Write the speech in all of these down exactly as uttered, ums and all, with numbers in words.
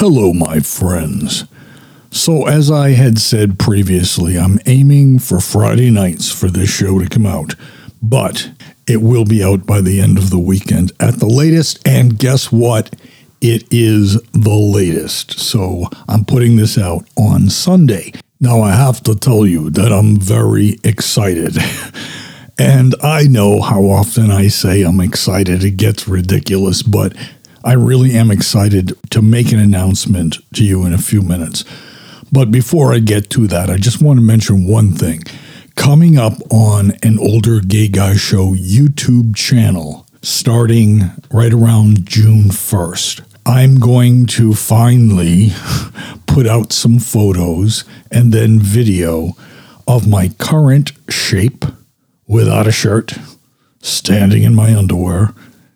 Hello, my friends. So, as I had said previously, I'm aiming for Friday nights for this show to come out, but it will be out by the end of the weekend at the latest, and guess what? It is the latest. So, I'm putting this out on Sunday. Now, I have to tell you that I'm very excited. And I know how often I say I'm excited, it gets ridiculous, but I really am excited to make an announcement to you in a few minutes. But before I get to that, I just want to mention one thing. Coming up on an Older Gay Guy Show YouTube channel, starting right around June first, I'm going to finally put out some photos and then video of my current shape without a shirt, standing in my underwear.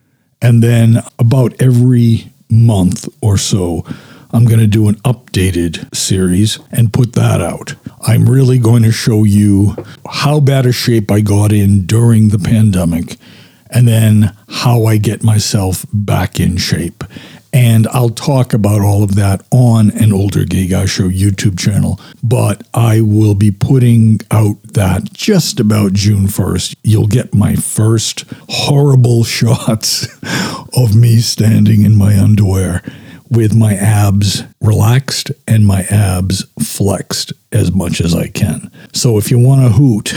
And then about every month or so, I'm going to do an updated series and put that out. I'm really going to show you how bad a shape I got in during the pandemic and then how I get myself back in shape. And I'll talk about all of that on an Older Gay Guy Show YouTube channel, but I will be putting out that just about June first. You'll get my first horrible shots of me standing in my underwear with my abs relaxed and my abs flexed as much as I can. So if you want to hoot,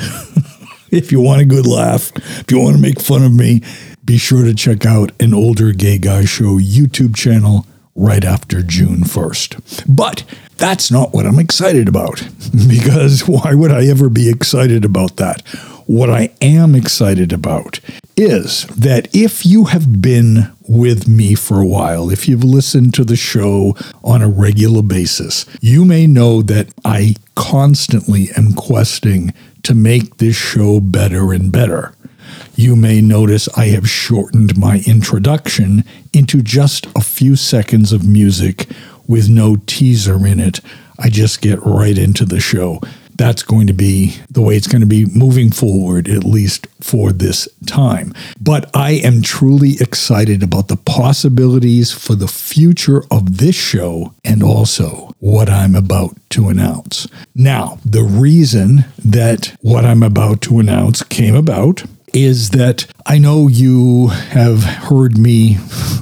if you want a good laugh, if you want to make fun of me, be sure to check out an Older Gay Guy Show YouTube channel right after June first. But that's not what I'm excited about, because why would I ever be excited about that? What I am excited about is that if you have been with me for a while, if you've listened to the show on a regular basis, you may know that I constantly am questing to make this show better and better. You may notice I have shortened my introduction into just a few seconds of music with no teaser in it. I just get right into the show. That's going to be the way it's going to be moving forward, at least for this time. But I am truly excited about the possibilities for the future of this show and also what I'm about to announce. Now, the reason that what I'm about to announce came about is that I know you have heard me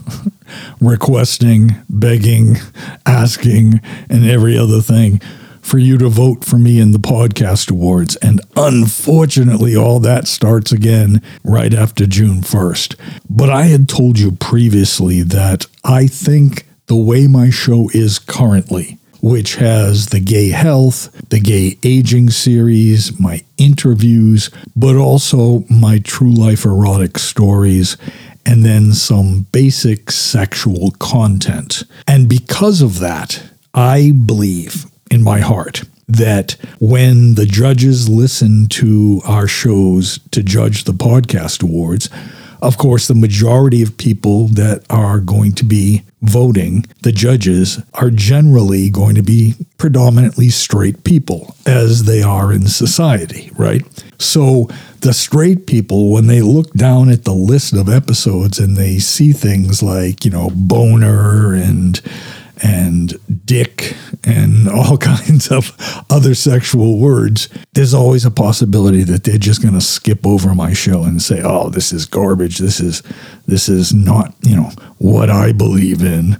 requesting, begging, asking, and every other thing for you to vote for me in the podcast awards. And unfortunately, all that starts again right after June first. But I had told you previously that I think the way my show is currently, which has the gay health, the gay aging series, my interviews, but also my true life erotic stories, and then some basic sexual content. And because of that, I believe in my heart that when the judges listen to our shows to judge the podcast awards, of course, the majority of people that are going to be voting, the judges, are generally going to be predominantly straight people, as they are in society, right? So the straight people, when they look down at the list of episodes and they see things like, you know, boner and and dick and all kinds of other sexual words, there's always a possibility that they're just going to skip over my show and say, oh, this is garbage. This is, this is not, you know, what I believe in.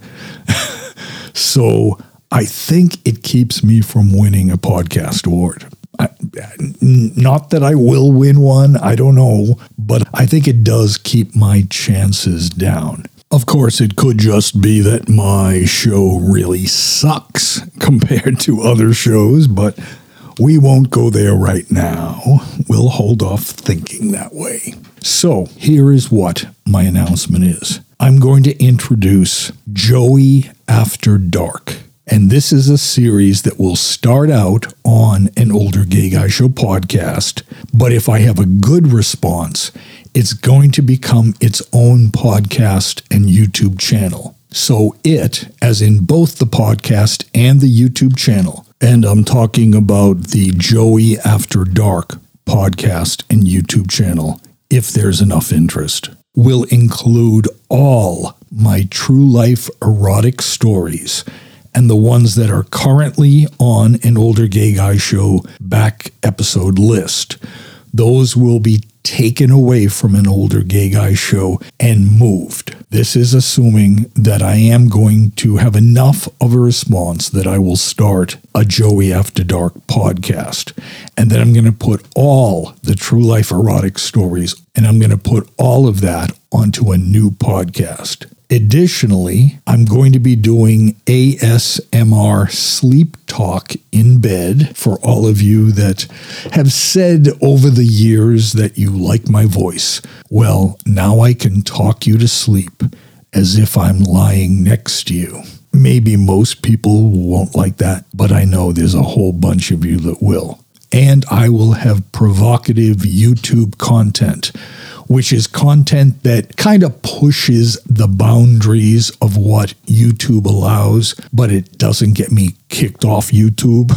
So I think it keeps me from winning a podcast award. I, not that I will win one, I don't know, but I think it does keep my chances down. Of course, it could just be that my show really sucks compared to other shows, but we won't go there right now. We'll hold off thinking that way. So here is what my announcement is. I'm going to introduce Joey After Dark. And this is a series that will start out on an Older Gay Guy Show podcast. But if I have a good response, it's going to become its own podcast and YouTube channel. So it, as in both the podcast and the YouTube channel, and I'm talking about the Joey After Dark podcast and YouTube channel, if there's enough interest, will include all my true life erotic stories and the ones that are currently on an Older Gay Guy Show back episode list. Those will be taken away from an Older Gay Guy Show and moved. This is assuming that I am going to have enough of a response that I will start a Joey After Dark podcast. And then I'm going to put all the true life erotic stories, and I'm going to put all of that onto a new podcast. Additionally, I'm going to be doing A S M R sleep talk in bed for all of you that have said over the years that you like my voice. Well, now I can talk you to sleep as if I'm lying next to you. Maybe most people won't like that, but I know there's a whole bunch of you that will. And I will have provocative YouTube content, which is content that kind of pushes the boundaries of what YouTube allows, but it doesn't get me kicked off YouTube.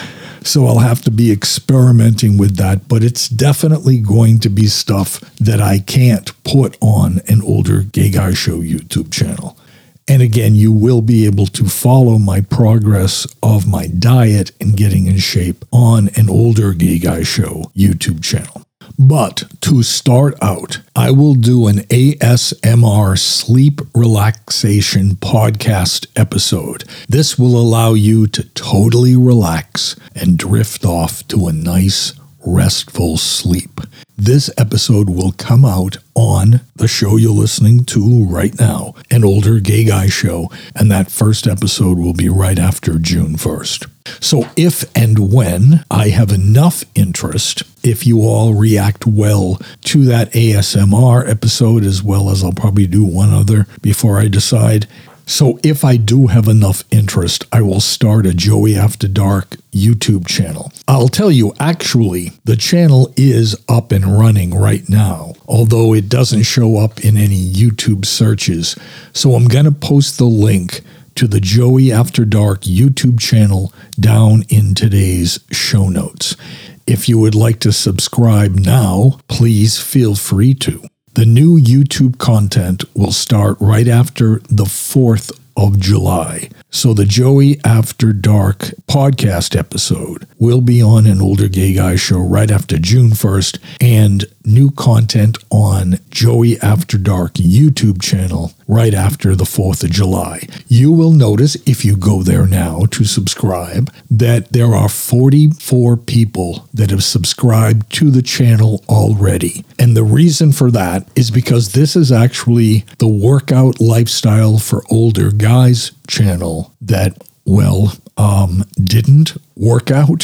So I'll have to be experimenting with that, but it's definitely going to be stuff that I can't put on an Older Gay Guy Show YouTube channel. And again, you will be able to follow my progress of my diet and getting in shape on an Older Gay Guy Show YouTube channel. But to start out, I will do an A S M R sleep relaxation podcast episode. This will allow you to totally relax and drift off to a nice, restful sleep. This episode will come out on the show you're listening to right now, an Older Gay Guy Show, and that first episode will be right after June first. So if and when I have enough interest, if you all react well to that A S M R episode, as well as I'll probably do one other before I decide. So if I do have enough interest, I will start a Joey After Dark YouTube channel. I'll tell you, actually, the channel is up and running right now, although it doesn't show up in any YouTube searches. So I'm going to post the link to the Joey After Dark YouTube channel down in today's show notes. If you would like to subscribe now, please feel free to. The new YouTube content will start right after the fourth of July. So the Joey After Dark podcast episode will be on an Older Gay Guy Show right after June first, and new content on Joey After Dark YouTube channel right after the fourth of July. You will notice, if you go there now to subscribe, that there are forty-four people that have subscribed to the channel already. And the reason for that is because this is actually the Workout Lifestyle for Older Guys channel that, well, um, didn't work out.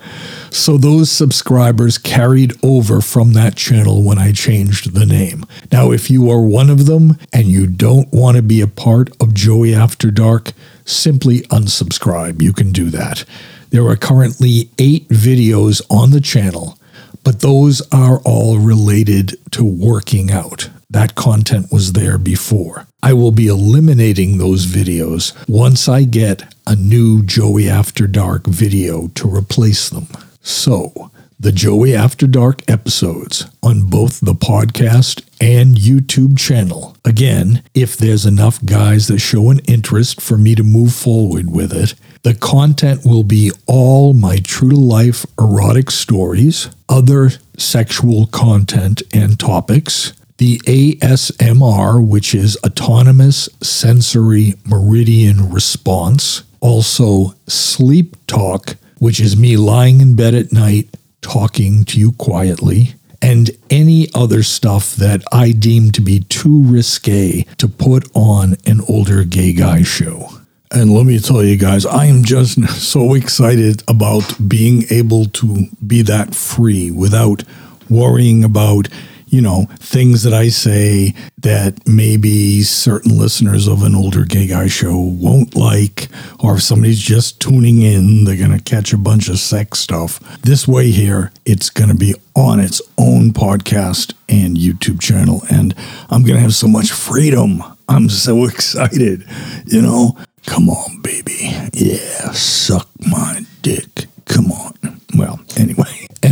So those subscribers carried over from that channel when I changed the name. Now, if you are one of them and you don't want to be a part of Joey After Dark, simply unsubscribe. You can do that. There are currently eight videos on the channel, but those are all related to working out. That content was there before. I will be eliminating those videos once I get a new Joey After Dark video to replace them. So, the Joey After Dark episodes on both the podcast and YouTube channel. Again, if there's enough guys that show an interest for me to move forward with it, the content will be all my true-to-life erotic stories, other sexual content and topics, the A S M R, which is Autonomous Sensory Meridian Response, also sleep talk, which is me lying in bed at night talking to you quietly, and any other stuff that I deem to be too risque to put on an Older Gay Guy Show. And let me tell you guys, I am just so excited about being able to be that free without worrying about, you know, things that I say that maybe certain listeners of an Older Gay Guy Show won't like, or if somebody's just tuning in, they're going to catch a bunch of sex stuff. This way here, it's going to be on its own podcast and YouTube channel, and I'm going to have so much freedom. I'm so excited, you know? Come on, baby. Yeah, suck my dick. Come on. Well, anyway, an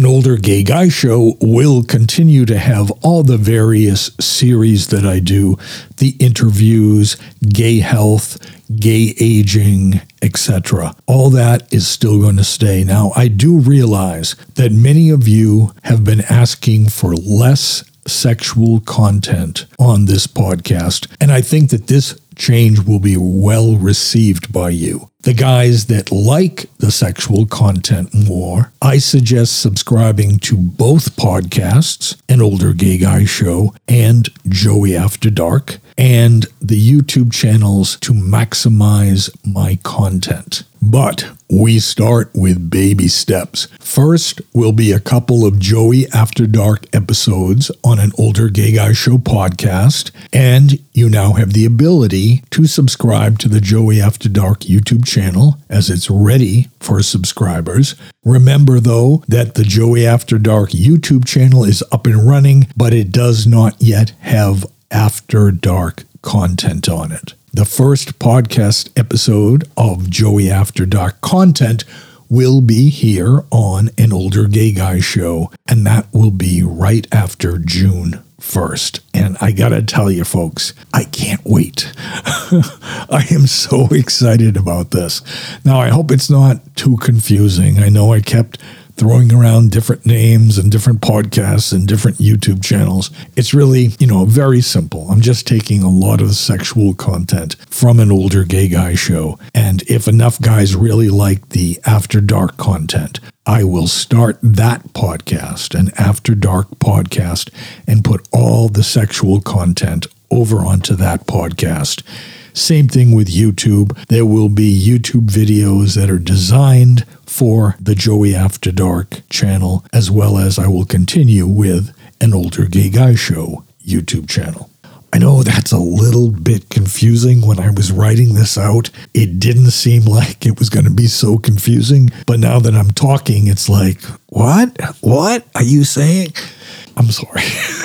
Older Gay Guy Show will continue to have all the various series that I do, the interviews, gay health, gay aging, et cetera. All that is still going to stay. Now, I do realize that many of you have been asking for less sexual content on this podcast, and I think that this change will be well received by you. The guys that like the sexual content more, I suggest subscribing to both podcasts, An Older Gay Guy Show and Joey After Dark, and the YouTube channels to maximize my content. But we start with baby steps. First will be a couple of Joey After Dark episodes on An Older Gay Guy Show podcast, and you now have the ability to subscribe to the Joey After Dark YouTube channel as it's ready for subscribers. Remember, though, that the Joey After Dark YouTube channel is up and running, but it does not yet have After Dark content on it. The first podcast episode of Joey After Dark content will be here on An Older Gay Guy Show, and that will be right after June first. And I gotta tell you, folks, I can't wait. I am so excited about this. Now, I hope it's not too confusing. I know I kept throwing around different names and different podcasts and different YouTube channels. It's really, you know, very simple. I'm just taking a lot of sexual content from An Older Gay Guy Show. And if enough guys really like the After Dark content, I will start that podcast, an After Dark podcast, and put all the sexual content over onto that podcast. Same thing with YouTube. There will be YouTube videos that are designed for the Joey After Dark channel, as well as I will continue with An Older Gay Guy Show YouTube channel. I know that's a little bit confusing. When I was writing this out, it didn't seem like it was going to be so confusing. But now that I'm talking, it's like, what? What are you saying? I'm sorry.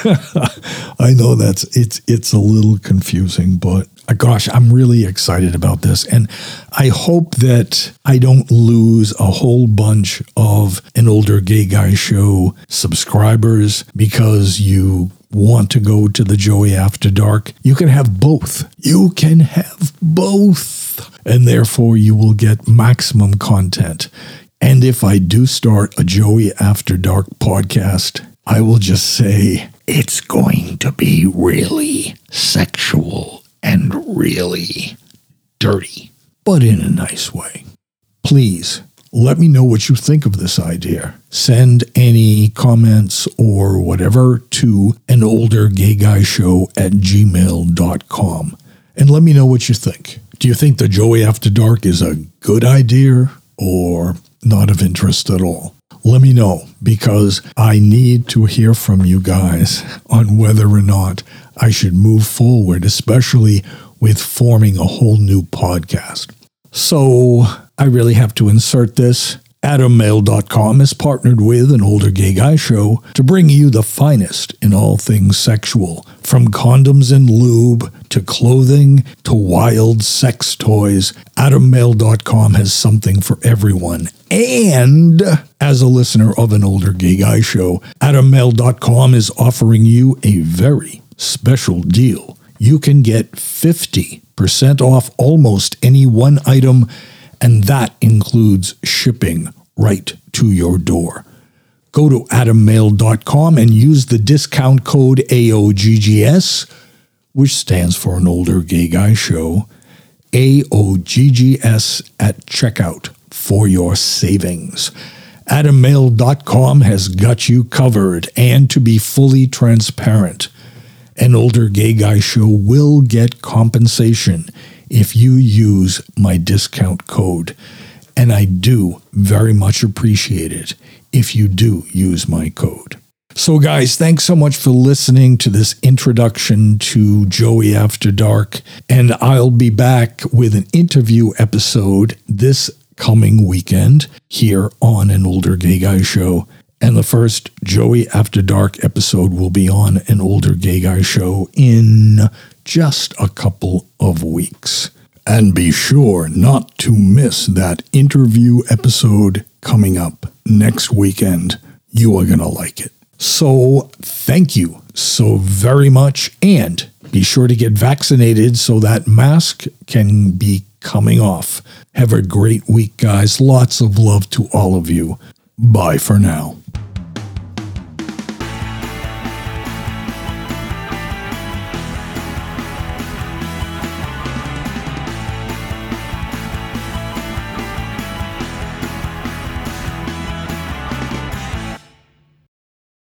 I know that's it's it's a little confusing, but uh, gosh, I'm really excited about this. And I hope that I don't lose a whole bunch of An Older Gay Guy Show subscribers because you want to go to the Joey After Dark. You can have both. You can have both. And therefore, you will get maximum content. And if I do start a Joey After Dark podcast, I will just say it's going to be really sexual and really dirty, but in a nice way. Please let me know what you think of this idea. Send any comments or whatever to an older gay guy show at gmail dot com and let me know what you think. Do you think the Joey After Dark is a good idea or not of interest at all? Let me know, because I need to hear from you guys on whether or not I should move forward, especially with forming a whole new podcast. So I really have to insert this. Adam Mail dot com is partnered with An Older Gay Guy Show to bring you the finest in all things sexual, from condoms and lube to clothing to wild sex toys. Adam Mail dot com has something for everyone. And as a listener of An Older Gay Guy Show, Adam Mail dot com is offering you a very special deal. You can get fifty percent off almost any one item, and that includes shipping right to your door. Go to Adam Mail dot com and use the discount code A O G G S, which stands for An Older Gay Guy Show, A O G G S at checkout for your savings. Adam Mail dot com has got you covered, and to be fully transparent, An Older Gay Guy Show will get compensation if you use my discount code. And I do very much appreciate it if you do use my code. So guys, thanks so much for listening to this introduction to Joey After Dark. And I'll be back with an interview episode this coming weekend here on An Older Gay Guy Show. And the first Joey After Dark episode will be on An Older Gay Guy Show in just a couple of weeks. And be sure not to miss that interview episode coming up next weekend. You are going to like it. So thank you so very much. And be sure to get vaccinated so that mask can be coming off. Have a great week, guys. Lots of love to all of you. Bye for now.